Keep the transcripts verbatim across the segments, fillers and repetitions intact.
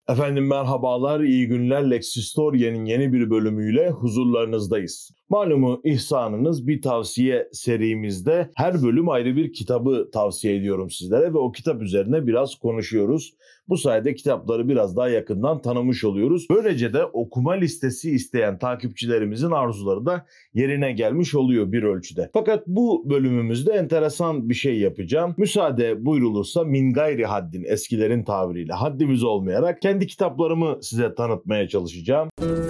Efendim merhabalar, iyi günler. Lexistoria'nın yeni bir bölümüyle huzurlarınızdayız. Malumu ihsanınız bir tavsiye serimizde her bölüm ayrı bir kitabı tavsiye ediyorum sizlere ve o kitap üzerine biraz konuşuyoruz. Bu sayede kitapları biraz daha yakından tanımış oluyoruz. Böylece de okuma listesi isteyen takipçilerimizin arzuları da yerine gelmiş oluyor bir ölçüde. Fakat bu bölümümüzde enteresan bir şey yapacağım. Müsaade buyrulursa min gayri haddin, eskilerin tabiriyle haddimiz olmayarak kendi kitaplarımı size tanıtmaya çalışacağım.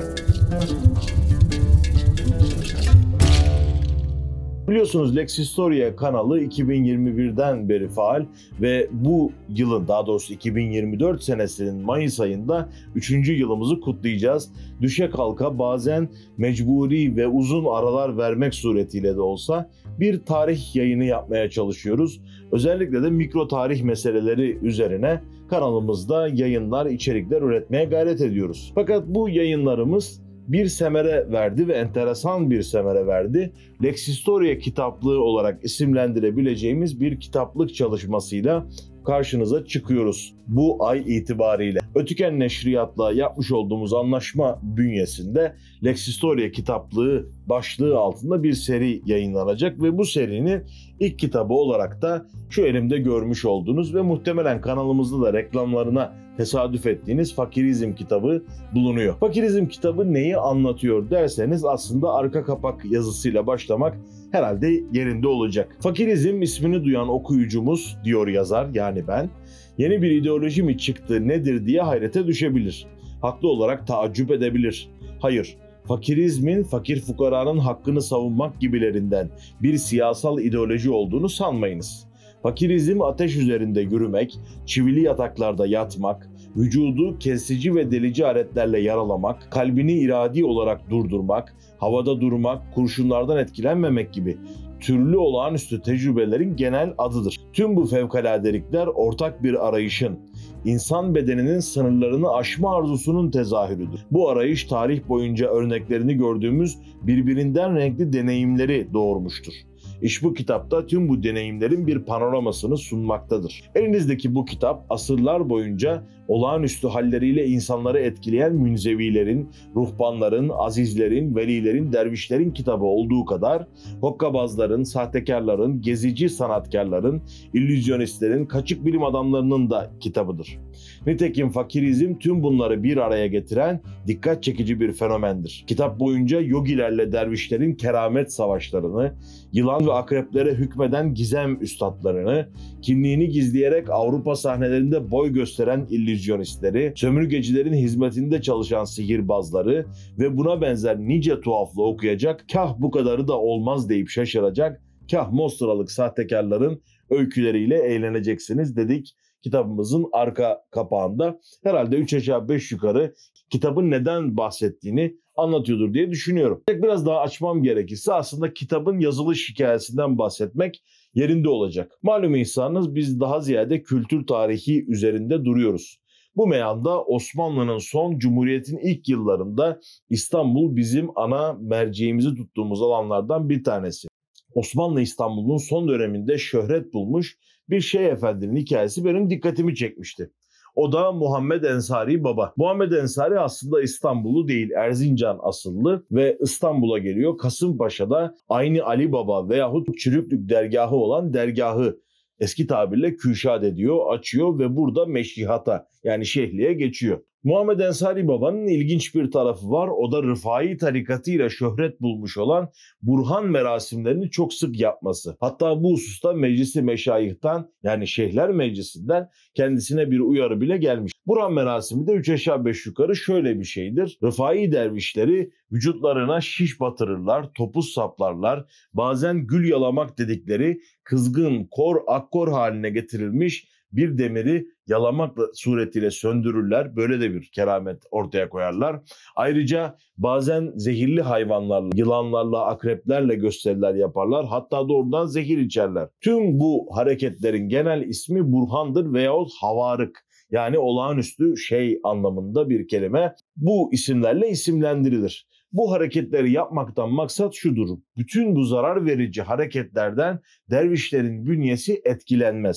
Biliyorsunuz Lexistoria kanalı iki bin yirmi birden beri faal ve bu yılın, daha doğrusu iki bin yirmi dört senesinin Mayıs ayında üçüncü yılımızı kutlayacağız. Düşe kalka bazen mecburi ve uzun aralar vermek suretiyle de olsa bir tarih yayını yapmaya çalışıyoruz. Özellikle de mikro tarih meseleleri üzerine kanalımızda yayınlar, içerikler üretmeye gayret ediyoruz. Fakat bu yayınlarımız bir semere verdi ve enteresan bir semere verdi. Lexistoria kitaplığı olarak isimlendirebileceğimiz bir kitaplık çalışmasıyla karşınıza çıkıyoruz bu ay itibariyle. Ötüken Neşriyat'la yapmış olduğumuz anlaşma bünyesinde Lexistoria kitaplığı başlığı altında bir seri yayınlanacak ve bu serinin ilk kitabı olarak da şu elimde görmüş olduğunuz ve muhtemelen kanalımızda da reklamlarına tesadüf ettiğiniz Fakirizm kitabı bulunuyor. Fakirizm kitabı neyi anlatıyor derseniz aslında arka kapak yazısıyla başlamak herhalde yerinde olacak. Fakirizm ismini duyan okuyucumuz, diyor yazar yani ben, yeni bir ideoloji mi çıktı nedir diye hayrete düşebilir. Haklı olarak taaccüp edebilir. Hayır, fakirizmin fakir fukaranın hakkını savunmak gibilerinden bir siyasal ideoloji olduğunu sanmayınız. Fakirizm ateş üzerinde yürümek, çivili yataklarda yatmak, vücudu kesici ve delici aletlerle yaralamak, kalbini iradi olarak durdurmak, havada durmak, kurşunlardan etkilenmemek gibi türlü olağanüstü tecrübelerin genel adıdır. Tüm bu fevkaladelikler ortak bir arayışın, insan bedeninin sınırlarını aşma arzusunun tezahürüdür. Bu arayış tarih boyunca örneklerini gördüğümüz birbirinden renkli deneyimleri doğurmuştur. İş bu kitapta tüm bu deneyimlerin bir panoramasını sunmaktadır. Elinizdeki bu kitap asırlar boyunca olağanüstü halleriyle insanları etkileyen münzevilerin, ruhbanların, azizlerin, velilerin, dervişlerin kitabı olduğu kadar hokkabazların, sahtekarların, gezici sanatkarların, illüzyonistlerin, kaçık bilim adamlarının da kitabıdır. Nitekim fakirizm tüm bunları bir araya getiren dikkat çekici bir fenomendir. Kitap boyunca yogilerle dervişlerin keramet savaşlarını, yılan ve akreplere hükmeden gizem üstadlarını, kimliğini gizleyerek Avrupa sahnelerinde boy gösteren illüzyonistleri, sömürgecilerin hizmetinde çalışan sihirbazları ve buna benzer nice tuhaflığı okuyacak, kah bu kadarı da olmaz deyip şaşıracak, kah Mostralık sahtekarların öyküleriyle eğleneceksiniz dedik kitabımızın arka kapağında. Herhalde üç aşağı beş yukarı kitabın neden bahsettiğini anlatıyordur diye düşünüyorum. Biraz daha açmam gerekirse aslında kitabın yazılış hikayesinden bahsetmek yerinde olacak. Malum ihsanınız biz daha ziyade kültür tarihi üzerinde duruyoruz. Bu meyanda Osmanlı'nın son, Cumhuriyet'in ilk yıllarında İstanbul bizim ana merceğimizi tuttuğumuz alanlardan bir tanesi. Osmanlı İstanbul'un son döneminde şöhret bulmuş bir şeyh efendinin hikayesi benim dikkatimi çekmişti. O da Muhammed Ensari Baba. Muhammed Ensari aslında İstanbullu değil, Erzincan asıllı ve İstanbul'a geliyor. Kasımpaşa'da aynı Ali Baba veyahut Çürüklük dergahı olan dergahı eski tabirle küşad ediyor, açıyor ve burada meşrihata yani şeyhliğe geçiyor. Muhammed Ensari Baba'nın ilginç bir tarafı var. O da Rıfai tarikatıyla şöhret bulmuş olan Burhan merasimlerini çok sık yapması. Hatta bu hususta Meclis-i Meşayih'ten yani Şeyhler Meclisi'nden kendisine bir uyarı bile gelmiş. Burhan merasimi de üç aşağı beş yukarı şöyle bir şeydir. Rıfai dervişleri vücutlarına şiş batırırlar, topuz saplarlar, bazen gül yalamak dedikleri kızgın, kor, akkor haline getirilmiş bir demiri yalamak suretiyle söndürürler. Böyle de bir keramet ortaya koyarlar. Ayrıca bazen zehirli hayvanlarla, yılanlarla, akreplerle gösteriler yaparlar. Hatta doğrudan zehir içerler. Tüm bu hareketlerin genel ismi burhandır veyahut havarık. Yani olağanüstü şey anlamında bir kelime. Bu isimlerle isimlendirilir. Bu hareketleri yapmaktan maksat şudur. Bütün bu zarar verici hareketlerden dervişlerin bünyesi etkilenmez.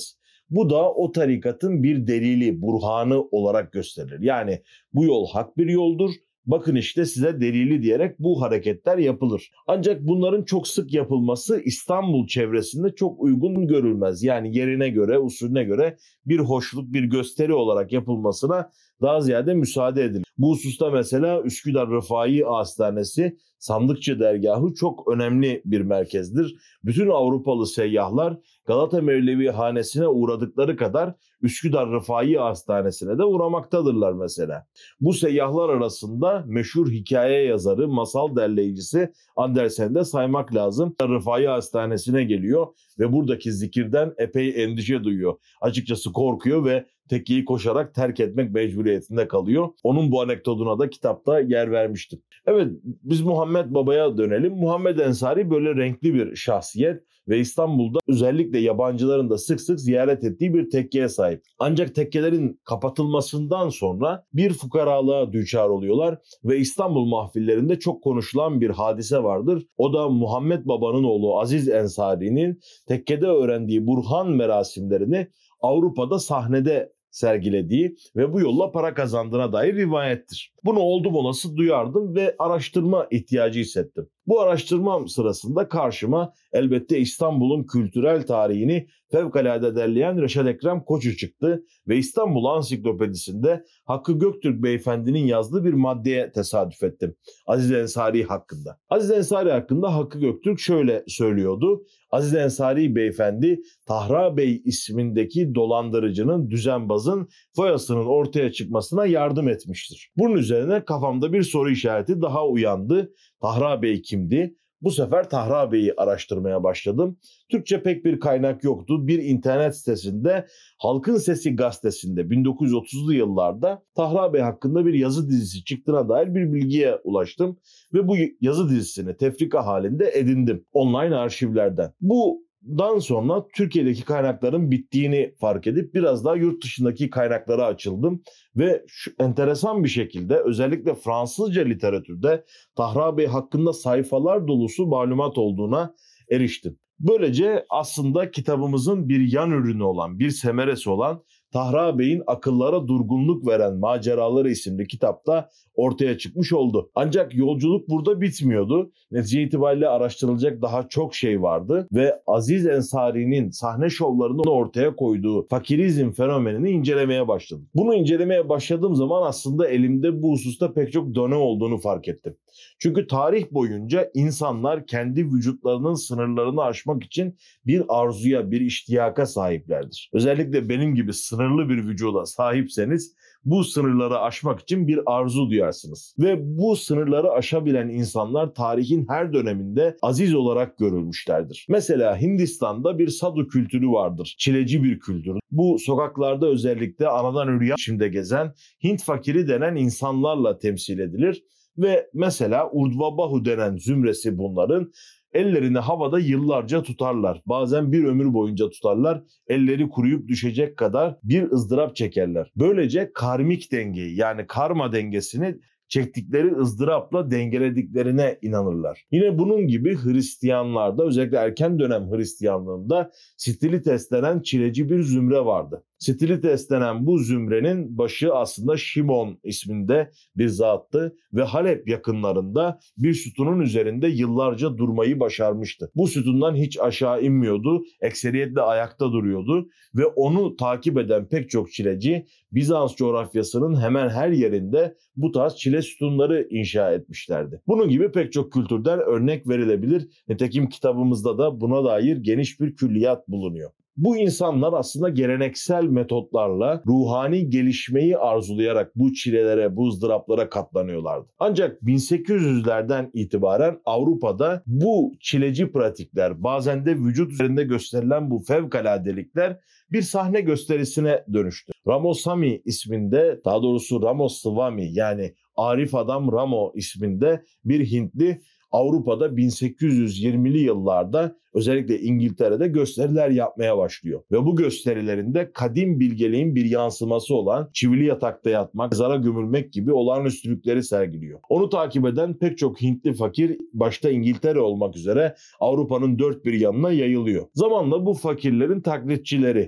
Bu da o tarikatın bir delili, burhanı olarak gösterilir. Yani bu yol hak bir yoldur. Bakın işte size delili diyerek bu hareketler yapılır. Ancak bunların çok sık yapılması İstanbul çevresinde çok uygun görülmez. Yani yerine göre, usulüne göre bir hoşluk, bir gösteri olarak yapılmasına daha ziyade müsaade edilir. Bu hususta mesela Üsküdar Rıfai Hastanesi, Sandıkçı Dergahı çok önemli bir merkezdir. Bütün Avrupalı seyyahlar Galata Mevlevi Hanesi'ne uğradıkları kadar Üsküdar Rıfai Hastanesi'ne de uğramaktadırlar mesela. Bu seyyahlar arasında meşhur hikaye yazarı, masal derleyicisi Andersen'i de saymak lazım. Rıfai Hastanesi'ne geliyor ve buradaki zikirden epey endişe duyuyor. Açıkçası korkuyor ve tekkeyi koşarak terk etmek mecburiyetinde kalıyor. Onun bu anekdotuna da kitapta yer vermiştim. Evet, biz Muhammed Baba'ya dönelim. Muhammed Ensari böyle renkli bir şahsiyet ve İstanbul'da özellikle yabancıların da sık sık ziyaret ettiği bir tekkeye sahip. Ancak tekkelerin kapatılmasından sonra bir fukaralığa düçar oluyorlar ve İstanbul mahfillerinde çok konuşulan bir hadise vardır. O da Muhammed Baba'nın oğlu Aziz Ensari'nin tekkede öğrendiği Burhan merasimlerini Avrupa'da sahnede sergilediği ve bu yolla para kazandığına dair rivayettir. Bunu oldum olası duyardım ve araştırma ihtiyacı hissettim. Bu araştırmam sırasında karşıma elbette İstanbul'un kültürel tarihini fevkalade derleyen Reşat Ekrem Koçu çıktı ve İstanbul Ansiklopedisi'nde Hakkı Göktürk Beyefendi'nin yazdığı bir maddeye tesadüf ettim. Aziz Ensari hakkında. Aziz Ensari hakkında Hakkı Göktürk şöyle söylüyordu. Aziz Ensari Beyefendi, Tahra Bey ismindeki dolandırıcının, düzenbazın foyasının ortaya çıkmasına yardım etmiştir. Bunun üzerine kafamda bir soru işareti daha uyandı. Tahra Bey kimdi? Bu sefer Tahra Bey'i araştırmaya başladım. Türkçe pek bir kaynak yoktu. Bir internet sitesinde Halkın Sesi gazetesinde bin dokuz yüz otuzlu yıllarda Tahra Bey hakkında bir yazı dizisi çıktığına dair bir bilgiye ulaştım. Ve bu yazı dizisini tefrika halinde edindim online arşivlerden. Bundan sonra Türkiye'deki kaynakların bittiğini fark edip biraz daha yurt dışındaki kaynaklara açıldım. Ve şu enteresan bir şekilde özellikle Fransızca literatürde Tahra Bey hakkında sayfalar dolusu malumat olduğuna eriştim. Böylece aslında kitabımızın bir yan ürünü olan, bir semeresi olan Tahra Bey'in akıllara durgunluk veren maceraları isimli kitapta ortaya çıkmış oldu. Ancak yolculuk burada bitmiyordu. Netice itibariyle araştırılacak daha çok şey vardı ve Aziz Ensari'nin sahne şovlarını ortaya koyduğu fakirizm fenomenini incelemeye başladım. Bunu incelemeye başladığım zaman aslında elimde bu hususta pek çok done olduğunu fark ettim. Çünkü tarih boyunca insanlar kendi vücutlarının sınırlarını aşmak için bir arzuya, bir iştiyaka sahiplerdir. Özellikle benim gibi sınırlı bir vücuda sahipseniz bu sınırları aşmak için bir arzu duyarsınız. Ve bu sınırları aşabilen insanlar tarihin her döneminde aziz olarak görülmüşlerdir. Mesela Hindistan'da bir sadu kültürü vardır. Çileci bir kültür. Bu sokaklarda özellikle anadan üryan içinde gezen Hint fakiri denen insanlarla temsil edilir. Ve mesela Urdhvabahu denen zümresi bunların ellerini havada yıllarca tutarlar. Bazen bir ömür boyunca tutarlar. Elleri kuruyup düşecek kadar bir ızdırap çekerler. Böylece karmik dengeyi yani karma dengesini çektikleri ızdırapla dengelediklerine inanırlar. Yine bunun gibi Hristiyanlarda özellikle erken dönem Hristiyanlığında Stilites denen çileci bir zümre vardı. Stilites denen bu zümrenin başı aslında Şimon isminde bir zattı ve Halep yakınlarında bir sütunun üzerinde yıllarca durmayı başarmıştı. Bu sütundan hiç aşağı inmiyordu, ekseriyetle ayakta duruyordu ve onu takip eden pek çok çileci Bizans coğrafyasının hemen her yerinde bu tarz çile sütunları inşa etmişlerdi. Bunun gibi pek çok kültürden örnek verilebilir. Nitekim kitabımızda da buna dair geniş bir külliyat bulunuyor. Bu insanlar aslında geleneksel metotlarla ruhani gelişmeyi arzulayarak bu çilelere, bu ızdıraplara katlanıyorlardı. Ancak bin sekiz yüzlerden itibaren Avrupa'da bu çileci pratikler, bazen de vücut üzerinde gösterilen bu fevkaladelikler bir sahne gösterisine dönüştü. Ramosami isminde, daha doğrusu Ramaswamy yani Arif Adam Ramo isminde bir Hintli Avrupa'da bin sekiz yüz yirmili yıllarda özellikle İngiltere'de gösteriler yapmaya başlıyor. Ve bu gösterilerinde kadim bilgeliğin bir yansıması olan çivili yatakta yatmak, zara gömülmek gibi olağanüstülükleri sergiliyor. Onu takip eden pek çok Hintli fakir başta İngiltere olmak üzere Avrupa'nın dört bir yanına yayılıyor. Zamanla bu fakirlerin taklitçileri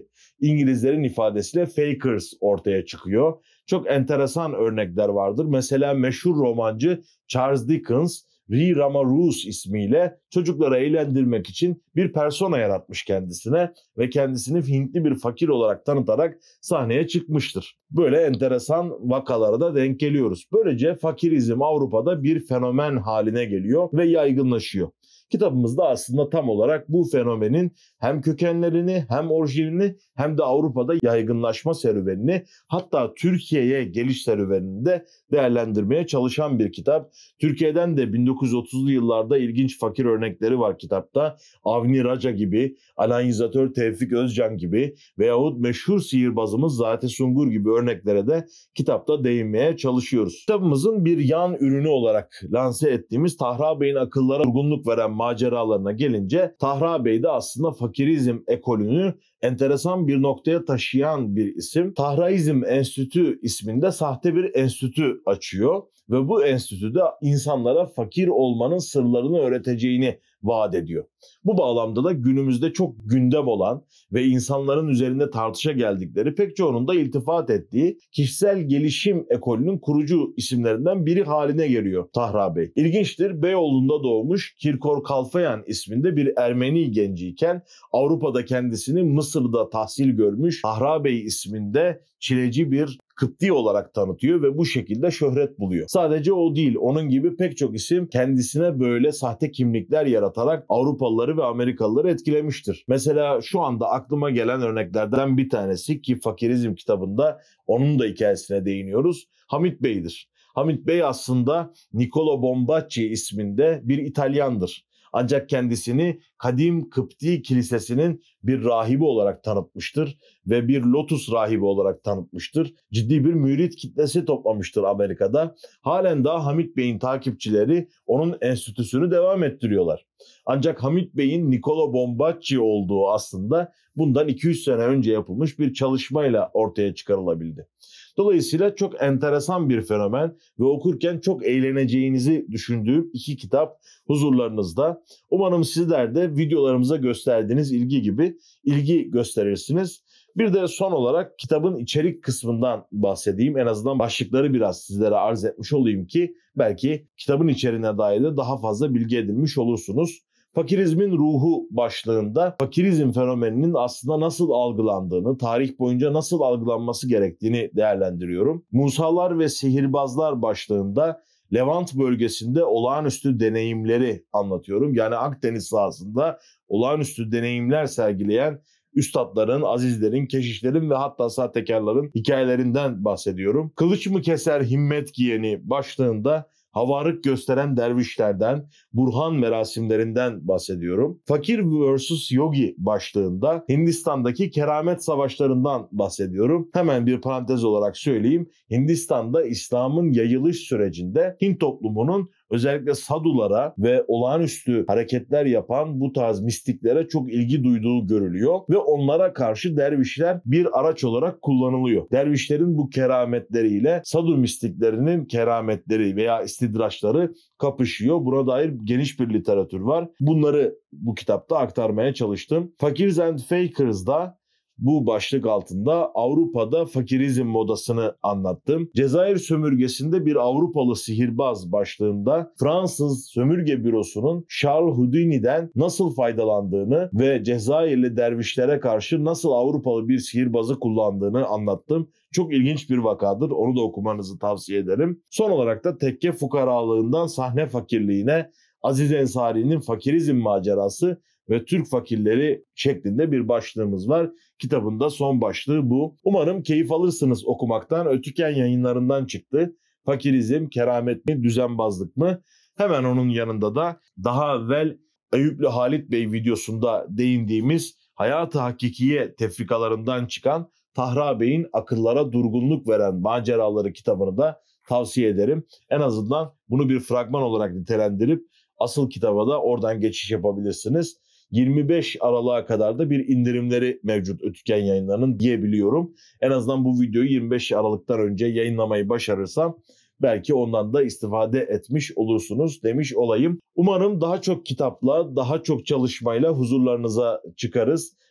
İngilizlerin ifadesiyle fakers ortaya çıkıyor. Çok enteresan örnekler vardır. Mesela meşhur romancı Charles Dickens, Ree Ramarouse ismiyle çocukları eğlendirmek için bir persona yaratmış kendisine ve kendisini Hintli bir fakir olarak tanıtarak sahneye çıkmıştır. Böyle enteresan vakalara da denk geliyoruz. Böylece fakirizm Avrupa'da bir fenomen haline geliyor ve yaygınlaşıyor. Kitabımızda aslında tam olarak bu fenomenin hem kökenlerini hem orijinini hem de Avrupa'da yaygınlaşma serüvenini, hatta Türkiye'ye geliş serüvenini de değerlendirmeye çalışan bir kitap. Türkiye'den de bin dokuz yüz otuzlu yıllarda ilginç fakir örnekleri var kitapta. Avni Raca gibi, alanizatör Tevfik Özcan gibi veyahut meşhur sihirbazımız Zati Sungur gibi örneklere de kitapta değinmeye çalışıyoruz. Kitabımızın bir yan ürünü olarak lanse ettiğimiz Tahra Bey'in akıllara durgunluk veren maceralarına gelince, Tahra Bey de aslında fakirizm ekolünü enteresan bir noktaya taşıyan bir isim. Tahraizm Enstitü isminde sahte bir enstitü açıyor ve bu enstitüde insanlara fakir olmanın sırlarını öğreteceğini vaat ediyor. Bu bağlamda da günümüzde çok gündem olan ve insanların üzerinde tartışa geldikleri, pek çoğunun da iltifat ettiği kişisel gelişim ekolünün kurucu isimlerinden biri haline geliyor Tahra Bey. İlginçtir, Beyoğlu'nda doğmuş, Kirkor Kalfayan isminde bir Ermeni genciyken Avrupa'da kendisini Mısır'da tahsil görmüş Tahra Bey isminde çileci bir Kıpti olarak tanıtıyor ve bu şekilde şöhret buluyor. Sadece o değil, onun gibi pek çok isim kendisine böyle sahte kimlikler yaratarak Avrupalıları ve Amerikalıları etkilemiştir. Mesela şu anda aklıma gelen örneklerden bir tanesi, ki Fakirizm kitabında onun da hikayesine değiniyoruz, Hamit Bey'dir. Hamit Bey aslında Niccolo Bombacci isminde bir İtalyandır. Ancak kendisini Kadim Kıpti Kilisesi'nin bir rahibi olarak tanıtmıştır ve bir Lotus rahibi olarak tanıtmıştır. Ciddi bir mürit kitlesi toplamıştır Amerika'da. Halen daha Hamit Bey'in takipçileri onun enstitüsünü devam ettiriyorlar. Ancak Hamit Bey'in Niccolo Bombacci olduğu aslında bundan iki yüz sene önce yapılmış bir çalışmayla ortaya çıkarılabildi. Dolayısıyla çok enteresan bir fenomen ve okurken çok eğleneceğinizi düşündüğüm iki kitap huzurlarınızda. Umarım sizler de videolarımıza gösterdiğiniz ilgi gibi ilgi gösterirsiniz. Bir de son olarak kitabın içerik kısmından bahsedeyim. En azından başlıkları biraz sizlere arz etmiş olayım ki belki kitabın içeriğine dair de daha fazla bilgi edinmiş olursunuz. Fakirizmin ruhu başlığında fakirizm fenomeninin aslında nasıl algılandığını, tarih boyunca nasıl algılanması gerektiğini değerlendiriyorum. Musalar ve sihirbazlar başlığında Levant bölgesinde olağanüstü deneyimleri anlatıyorum. Yani Akdeniz sahasında olağanüstü deneyimler sergileyen üstadların, azizlerin, keşişlerin ve hatta sahtekarların hikayelerinden bahsediyorum. Kılıç mı keser himmet giyeni başlığında havarlık gösteren dervişlerden, burhan merasimlerinden bahsediyorum. Fakir versus Yogi başlığında Hindistan'daki keramet savaşlarından bahsediyorum. Hemen bir parantez olarak söyleyeyim. Hindistan'da İslam'ın yayılış sürecinde Hint toplumunun özellikle sadulara ve olağanüstü hareketler yapan bu tarz mistiklere çok ilgi duyduğu görülüyor ve onlara karşı dervişler bir araç olarak kullanılıyor. Dervişlerin bu kerametleriyle sadu mistiklerinin kerametleri veya istidraçları kapışıyor. Buna dair geniş bir literatür var. Bunları bu kitapta aktarmaya çalıştım. Fakirs and Fakers'da bu başlık altında Avrupa'da fakirizm modasını anlattım. Cezayir sömürgesinde bir Avrupalı sihirbaz başlığında Fransız sömürge bürosunun Charles Houdini'den nasıl faydalandığını ve Cezayirli dervişlere karşı nasıl Avrupalı bir sihirbazı kullandığını anlattım. Çok ilginç bir vakadır. Onu da okumanızı tavsiye ederim. Son olarak da tekke fukaralığından sahne fakirliğine Aziz Ensari'nin fakirizm macerası ve Türk fakirleri şeklinde bir başlığımız var. Kitabın da son başlığı bu. Umarım keyif alırsınız okumaktan. Ötüken Yayınlarından çıktı. Fakirizm, keramet mi, düzenbazlık mı? Hemen onun yanında da daha evvel Eyüplü Halit Bey videosunda değindiğimiz Hayat-ı Hakikiye tefrikalarından çıkan Tahra Bey'in akıllara durgunluk veren maceraları kitabını da tavsiye ederim. En azından bunu bir fragman olarak nitelendirip asıl kitaba da oradan geçiş yapabilirsiniz. yirmi beş Aralık'a kadar da bir indirimleri mevcut Ötüken Yayınları'nın diyebiliyorum. En azından bu videoyu yirmi beş Aralık'tan önce yayınlamayı başarırsam belki ondan da istifade etmiş olursunuz demiş olayım. Umarım daha çok kitapla, daha çok çalışmayla huzurlarınıza çıkarız.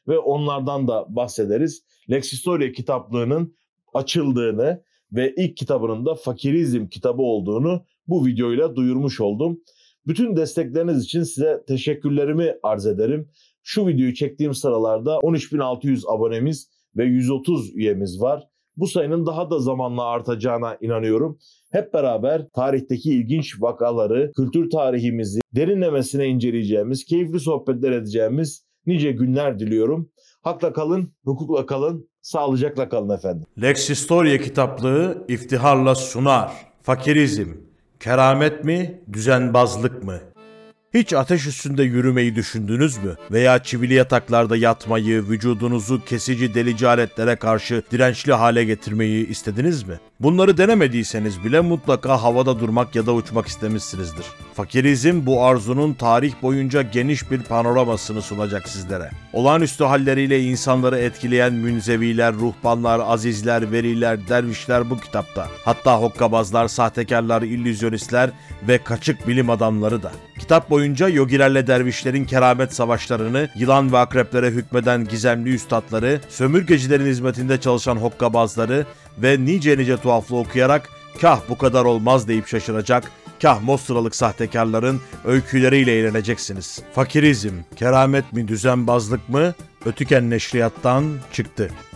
ve onlardan da bahsederiz. Lex Historia kitaplığının açıldığını ve ilk kitabının da Fakirizm kitabı olduğunu bu videoyla duyurmuş oldum. Bütün destekleriniz için size teşekkürlerimi arz ederim. Şu videoyu çektiğim sıralarda on üç bin altı yüz abonemiz ve yüz otuz üyemiz var. Bu sayının daha da zamanla artacağına inanıyorum. Hep beraber tarihteki ilginç vakaları, kültür tarihimizi derinlemesine inceleyeceğimiz, keyifli sohbetler edeceğimiz nice günler diliyorum. Hakla kalın, hukukla kalın, sağlıcakla kalın efendim. Lex Historia kitaplığı iftiharla sunar. Fakirizm, keramet mi, düzenbazlık mı? Hiç ateş üstünde yürümeyi düşündünüz mü? Veya çivili yataklarda yatmayı, vücudunuzu kesici delici aletlere karşı dirençli hale getirmeyi istediniz mi? Bunları denemediyseniz bile mutlaka havada durmak ya da uçmak istemişsinizdir. Fakirizm bu arzunun tarih boyunca geniş bir panoramasını sunacak sizlere. Olağanüstü halleriyle insanları etkileyen münzeviler, ruhbanlar, azizler, veliler, dervişler bu kitapta. Hatta hokkabazlar, sahtekarlar, illüzyonistler ve kaçık bilim adamları da. Kitap boyunca yogilerle dervişlerin keramet savaşlarını, yılan ve akreplere hükmeden gizemli üstadları, sömürgecilerin hizmetinde çalışan hokkabazları ve nice nice tuhaflığı okuyarak kah bu kadar olmaz deyip şaşıracak, kah Mostralık sahtekarların öyküleriyle eğleneceksiniz. Fakirizm, keramet mi düzenbazlık mı? Ötüken Neşriyat'tan çıktı.